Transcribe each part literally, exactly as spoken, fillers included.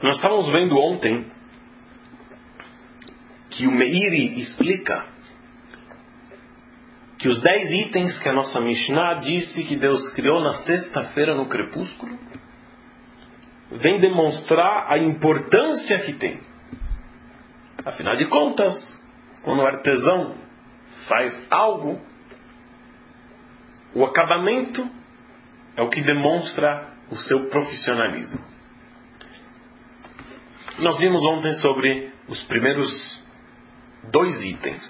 Nós estávamos vendo ontem que o Meiri explica que os dez itens que a nossa Mishnah disse que Deus criou na sexta-feira no crepúsculo vem demonstrar a importância que tem. Afinal de contas, quando o artesão faz algo, o acabamento é o que demonstra o seu profissionalismo. Nós vimos ontem sobre os primeiros dois itens.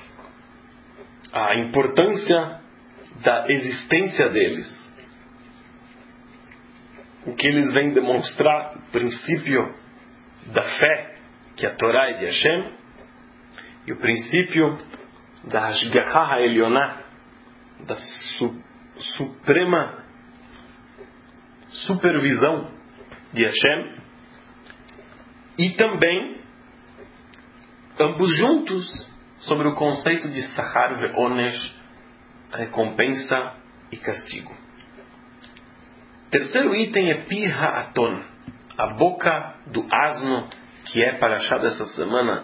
A importância da existência deles. O que eles vêm demonstrar, o princípio da fé, que a Torá é de Hashem, e o princípio da Hashgacha Ha'elyoná, da su, suprema supervisão de Hashem, e também, ambos juntos, sobre o conceito de Sahar ve'onesh, recompensa e castigo. Terceiro item é Pi Ha'aton, a boca do asno, que é Parashá dessa semana.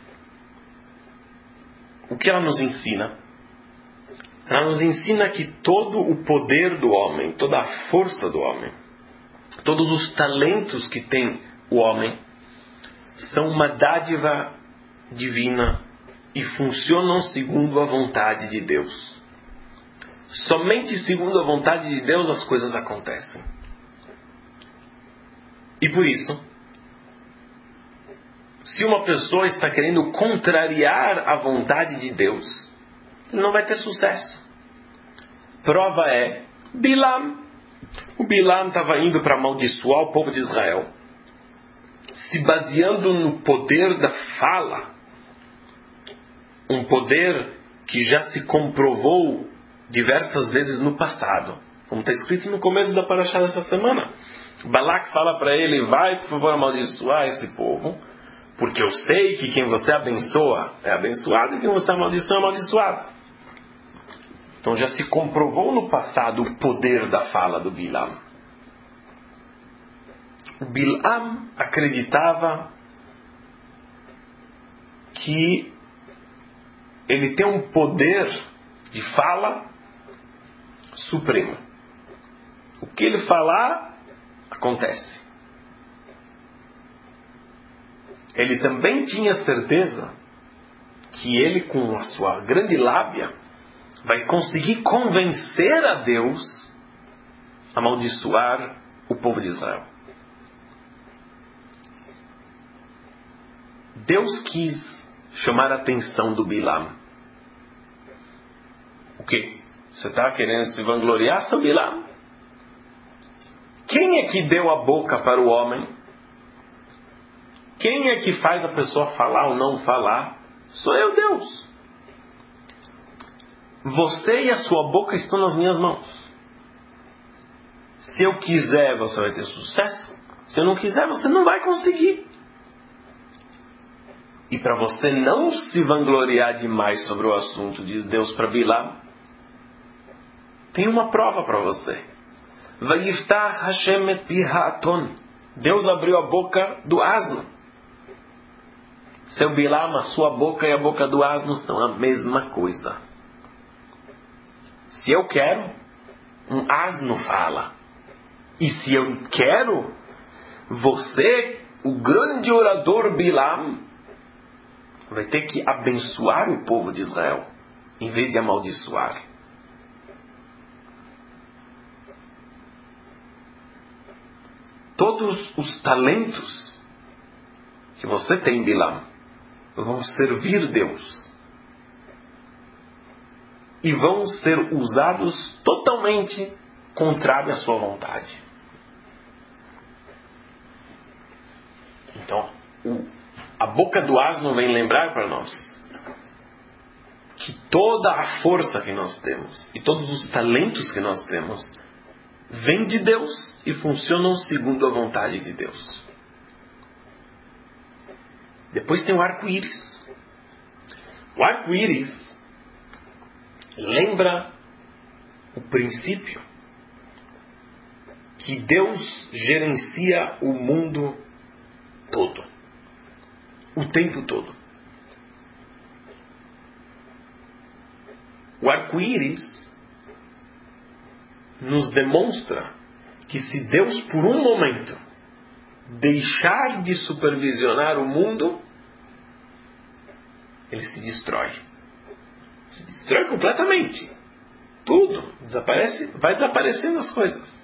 O que ela nos ensina? Ela nos ensina que todo o poder do homem, toda a força do homem, todos os talentos que tem o homem, são uma dádiva divina e funcionam segundo a vontade de Deus. Somente segundo a vontade de Deus as coisas acontecem. E por isso, se uma pessoa está querendo contrariar a vontade de Deus, ele não vai ter sucesso. Prova é Bilam. O Bilam estava indo para amaldiçoar o povo de Israel, se baseando no poder da fala, um poder que já se comprovou diversas vezes no passado, como está escrito no começo da Parashá dessa semana. Balak fala para ele: vai, por favor, amaldiçoar esse povo, porque eu sei que quem você abençoa é abençoado e quem você amaldiçoa é amaldiçoado. Então já se comprovou no passado o poder da fala do Bilam. O Bilam acreditava que ele tem um poder de fala supremo. O que ele falar, acontece. Ele também tinha certeza que ele, com a sua grande lábia, vai conseguir convencer a Deus a amaldiçoar o povo de Israel. Deus quis chamar a atenção do Bilam. O quê? Você está querendo se vangloriar, seu Bilam? Quem é que deu a boca para o homem? Quem é que faz a pessoa falar ou não falar? Sou eu, Deus. Você e a sua boca estão nas minhas mãos. Se eu quiser, você vai ter sucesso. Se eu não quiser, você não vai conseguir. E para você não se vangloriar demais sobre o assunto, diz Deus para Bilam, tem uma prova para você. Vayiftach Hashem et pi ha'aton. Deus abriu a boca do asno. Seu Bilam, a sua boca e a boca do asno são a mesma coisa. Se eu quero, um asno fala. E se eu quero, você, o grande orador Bilam, vai ter que abençoar o povo de Israel, em vez de amaldiçoar. Todos os talentos que você tem, Bilam, vão servir Deus. E vão ser usados totalmente contrário à sua vontade. Então, o, a boca do asno vem lembrar para nós que toda a força que nós temos e todos os talentos que nós temos vêm de Deus e funcionam segundo a vontade de Deus. Depois tem o arco-íris. O arco-íris lembra o princípio que Deus gerencia o mundo todo. O tempo todo. O arco-íris nos demonstra que se Deus, por um momento, deixar de supervisionar o mundo, ele se destrói. Se destrói completamente. Tudo desaparece, vai desaparecendo as coisas.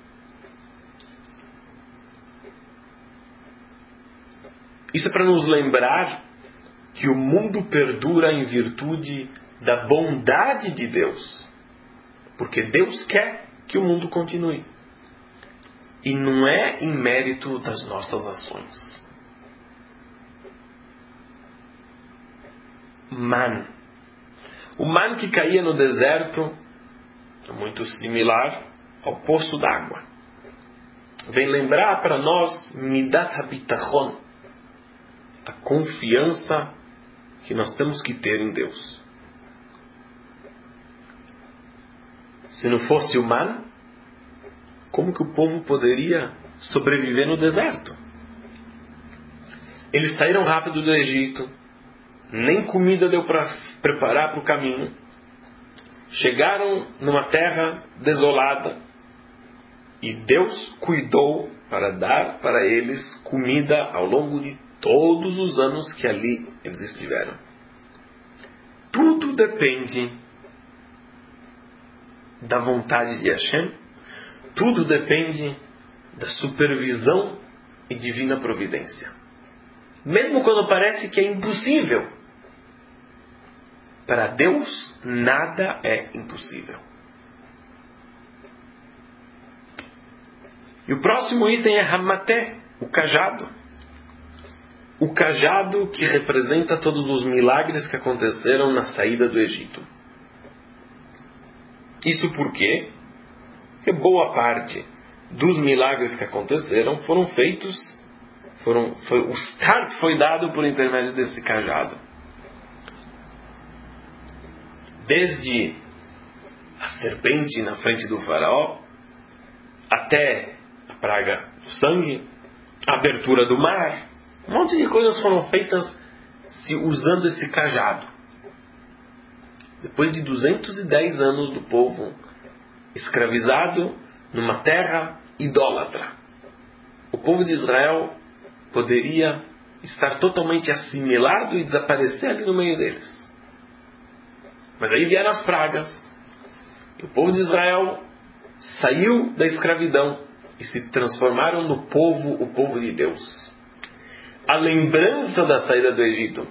Isso é para nos lembrar que o mundo perdura em virtude da bondade de Deus. Porque Deus quer que o mundo continue. E não é em mérito das nossas ações. Man. O man que caía no deserto é muito similar ao poço d'água. Vem lembrar para nós Midat HaBitachon, a confiança que nós temos que ter em Deus. Se não fosse o man, como que o povo poderia sobreviver no deserto? Eles saíram rápido do Egito, nem comida deu para preparar para o caminho. Chegaram numa terra desolada e Deus cuidou para dar para eles comida ao longo de todos os anos que ali eles estiveram. Tudo depende da vontade de Hashem, tudo depende da supervisão e divina providência. Mesmo quando parece que é impossível, para Deus nada é impossível. E o próximo item é Hamaté, o cajado. O cajado que representa todos os milagres que aconteceram na saída do Egito. Isso por quê? Porque boa parte dos milagres que aconteceram foram feitos, foram, foi, o start foi dado por intermédio desse cajado. Desde a serpente na frente do faraó, até a praga do sangue, a abertura do mar, um monte de coisas foram feitas se usando esse cajado. Depois de duzentos e dez anos do povo escravizado numa terra idólatra, o povo de Israel poderia estar totalmente assimilado e desaparecer ali no meio deles. Mas aí vieram as pragas, e o povo de Israel saiu da escravidão e se transformaram no povo, o povo de Deus. A lembrança da saída do Egito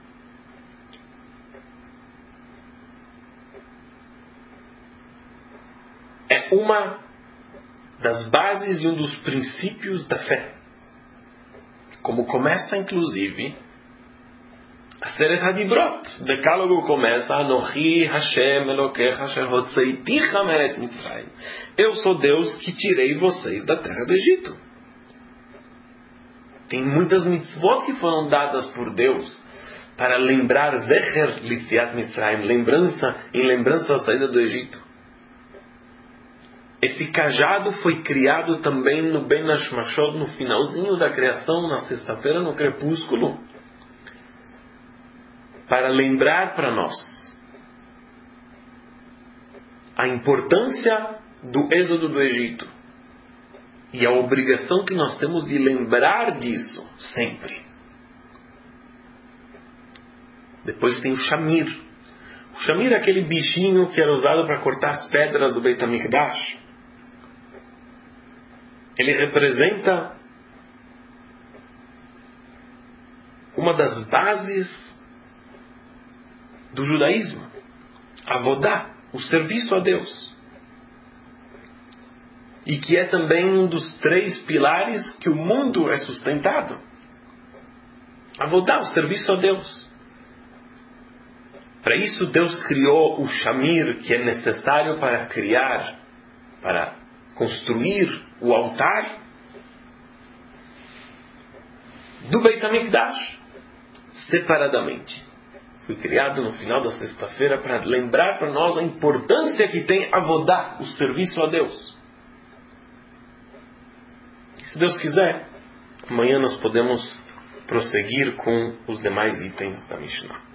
é uma das bases e um dos princípios da fé. Como começa, inclusive, a Seret HaDibrot. O decálogo começa: Anochi Hashem Elokecha Asher Hotzeiticha me'eretz Mitzrayim. Eu sou Deus que tirei vocês da terra do Egito. Tem muitas mitzvot que foram dadas por Deus para lembrar Zecher Litziat Mitzrayim, lembrança, em lembrança da saída do Egito. Esse cajado foi criado também no Ben Hashmashot, no finalzinho da criação, na sexta-feira, no crepúsculo, para lembrar para nós a importância do êxodo do Egito e a obrigação que nós temos de lembrar disso sempre. Depois tem o Shamir. O Shamir é aquele bichinho que era usado para cortar as pedras do Beit HaMikdash. Ele representa uma das bases do judaísmo, Avodá, o serviço a Deus. E que é também um dos três pilares que o mundo é sustentado. Avodá, o serviço a Deus. Para isso Deus criou o Shamir, que é necessário para criar, para construir o altar do Beit HaMikdash, separadamente. Foi criado no final da sexta-feira para lembrar para nós a importância que tem Avodá, o serviço a Deus. E se Deus quiser, amanhã nós podemos prosseguir com os demais itens da Mishnah.